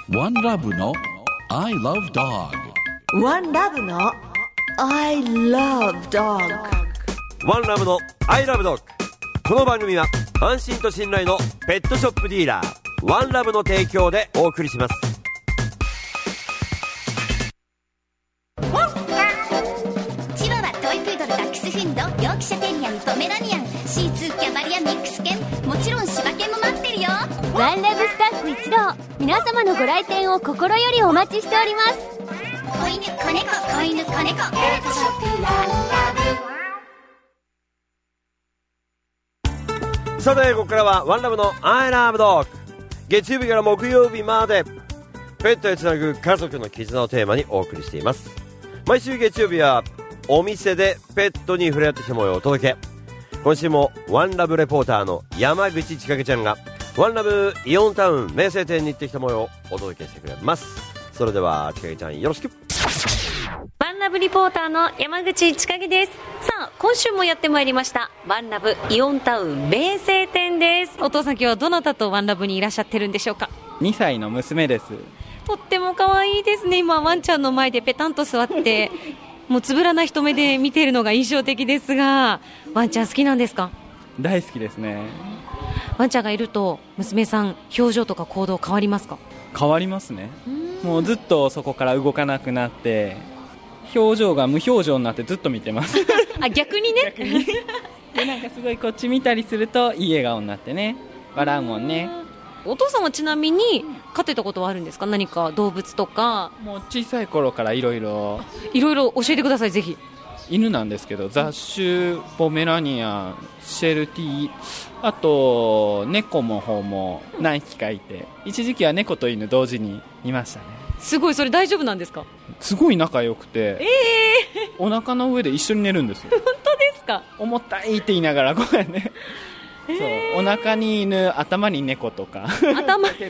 One Love の I Love Dog。 One Love の I Love Dog。 One Love の I Love Dog。 この番組は安心と信頼のペットショップディーラーワンラブの提供でお送りします。 チワワ、トイプードル、ダックスフンド、ヨークシャテリアン、ポメラニアン、シーツー、キャバリア、ミックス犬、もちろん柴犬も待ってるよ。 ワンラブスタッフ一同、皆様のご来店を心よりお待ちしております。 子犬、子猫、子犬、子猫、ペットショップワンラブ。さてここからはワンラブの I Love Dog。 月曜日から木曜日までペットへつなぐ家族の絆をテーマにお送りしています。毎週月曜日はお店でペットに触れ合ってきた模様をお届け。今週もワンラブレポーターの山口千景ちゃんがワンラブイオンタウン名声店に行ってきた模様をお届けしてくれます。それでは千景ちゃんよろしく。 ワンラブリポーターの山口千景です。さあ今週もやってまいりましたワンラブイオンタウン名声店です。お父さん今日はどなたとワンラブにいらっしゃってるんでしょうか。 2歳の娘です。 とっても可愛いですね。今ワンちゃんの前でペタンと座ってもうつぶらな一目で見ているのが印象的ですが、ワンちゃん好きなんですか。 大好きですね。 ワンちゃんがいると娘さん表情とか行動変わりますか。 変わりますね。もうずっとそこから動かなくなって表情が無表情になってずっと見てますあ、逆にね。 逆にでなんかすごいこっち見たりするといい笑顔になってね、笑うもんね。 お父さんはちなみに飼ってたことはあるんですか。何か動物とか。 もう小さい頃からいろいろ教えてくださいぜひ。 犬なんですけど雑種、ポメラニアン、シェルティ、あと猫の方も何匹かいて、一時期は猫と犬同時にいましたね。 すごい。それ大丈夫なんですか。 すごい仲良くて、お腹の上で一緒に寝るんですよ。 本当ですか。 重たいって言いながらこうやね、そうお腹に犬、頭に猫とか頭に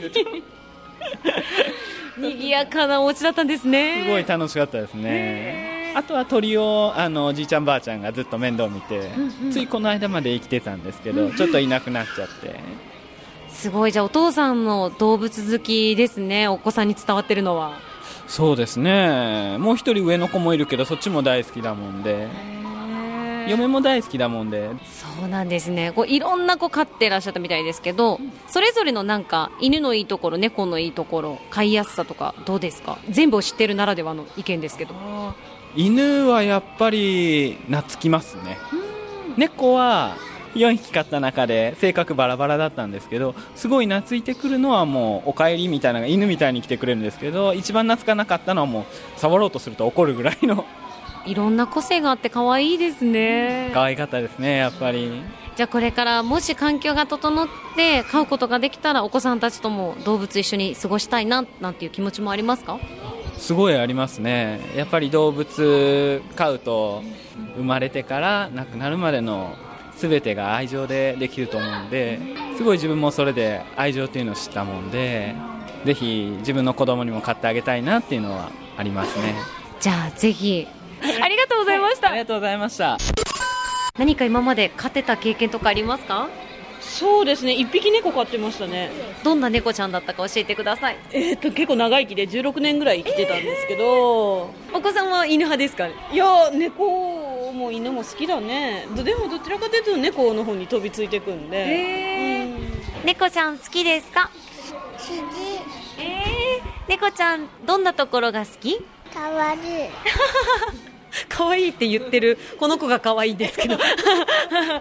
賑やかなお家だったんですね。 すごい楽しかったですね。あとは鳥をおじいちゃんばあちゃんがずっと面倒見て、ついこの間まで生きてたんですけど、ちょっといなくなっちゃって。 すごい。じゃあお父さんの動物好きですね。お子さんに伝わってるのは。 そうですね。もう一人上の子もいるけどそっちも大好きだもんで、嫁も大好きだもんで。 そうなんですね。こういろんな子飼ってらっしゃったみたいですけど、それぞれのなんか犬のいいところ、猫のいいところ、飼いやすさとかどうですか。全部を知ってるならではの意見ですけど。 犬はやっぱり懐きますね。猫は4匹飼った中で性格バラバラだったんですけど、すごい懐いてくるのはもうおかえりみたいな、犬みたいに来てくれるんですけど、一番懐かなかったのはもう触ろうとすると怒るぐらいの。 いろんな個性があって可愛いですね。 可愛かったですね、やっぱり。 じゃあこれからもし環境が整って飼うことができたら、お子さんたちとも動物一緒に過ごしたいななんていう気持ちもありますか。 すごいありますね。やっぱり動物飼うと生まれてから亡くなるまでの全てが愛情でできると思うんで、すごい自分もそれで愛情っていうのを知ったもんで、ぜひ自分の子供にも飼ってあげたいなっていうのはありますね。 じゃあぜひ。ありがとうございました。 ありがとうございました。 何か今まで飼ってた経験とかありますか。 そうですね、1匹猫飼ってましたね。 どんな猫ちゃんだったか教えてください。 結構長生きで16年ぐらい生きてたんですけど、 お子さんは犬派ですか。 いや猫も犬も好きだね。でもどちらかというと猫の方に飛びついてくんで、 猫ちゃん好きですか。 好き。 猫ちゃんどんなところが好き。 かわいい。 可愛いって言ってるこの子が可愛いんですけどあ、猫の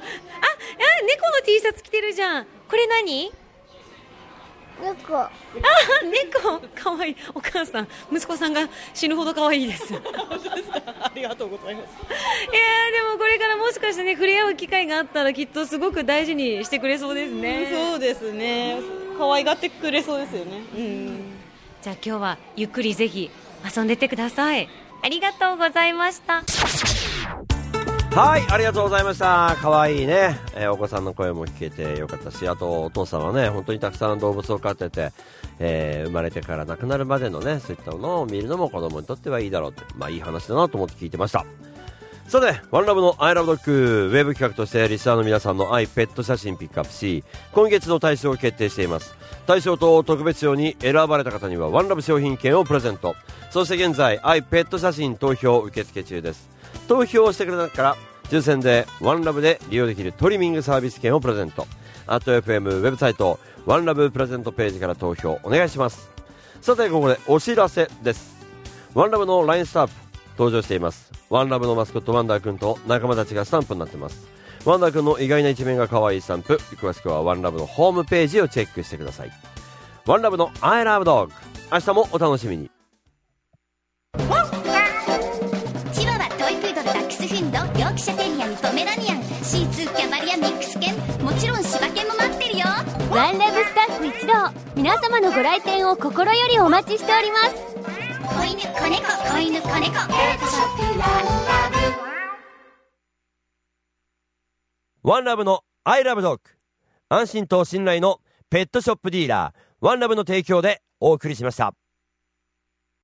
T シャツ着てるじゃん。これ何。 猫。 猫可愛い。お母さん、息子さんが死ぬほど可愛いですありがとうございます。 でもこれからもしかしてね、触れ合う機会があったらきっとすごく大事にしてくれそうですね。 そうですね、可愛がってくれそうですよね。 じゃあ今日はゆっくりぜひ遊んでってください。ありがとうございました。 はい、ありがとうございました。かわいいね、お子さんの声も聞けてよかったし、あとお父さんはね本当にたくさん動物を飼ってて、生まれてから亡くなるまでのねそういったのを見るのも子供にとってはいいだろうって、いい話だなと思って聞いてました。 さて、ワンラブのアイラブドッグウェブ企画としてリスナーの皆さんの愛ペット写真ピックアップし、今月の大賞を決定しています。大賞と特別賞に選ばれた方にはワンラブ商品券をプレゼント。そして現在愛ペット写真投票受付中です。投票してくれたから抽選でワンラブで利用できるトリミングサービス券をプレゼント。@FM ウェブサイトワンラブプレゼントページから投票お願いします。さて、ここでお知らせです。ワンラブの LINE スタンプ登場しています。ワンラブのマスコットワンダーくんと仲間たちがスタンプになっています。ワンダーくんの意外な一面が可愛いスタンプ、詳しくはワンラブのホームページをチェックしてください。ワンラブの I love dog、 明日もお楽しみに。 チワワ、トイプードル、ダックスフンド、ヨークシャテリアにポメラニアン、シーツー、キャバリア、ミックス犬、もちろん柴犬も待ってるよ。 ワンラブスタッフ一同、皆様のご来店を心よりお待ちしております。 子犬、子猫、子犬、子猫、ペットショップワンラブ。 ワンラブの I love dog、 安心と信頼のペットショップディーラーワンラブの提供でお送りしました。